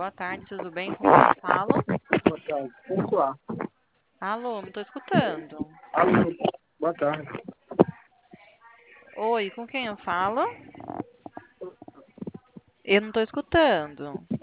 boa tarde, tudo bem? Com quem eu falo? Boa tarde. Pontuar. Alô, não tô escutando. Alô, boa tarde. Oi, com quem eu falo? Eu não tô escutando.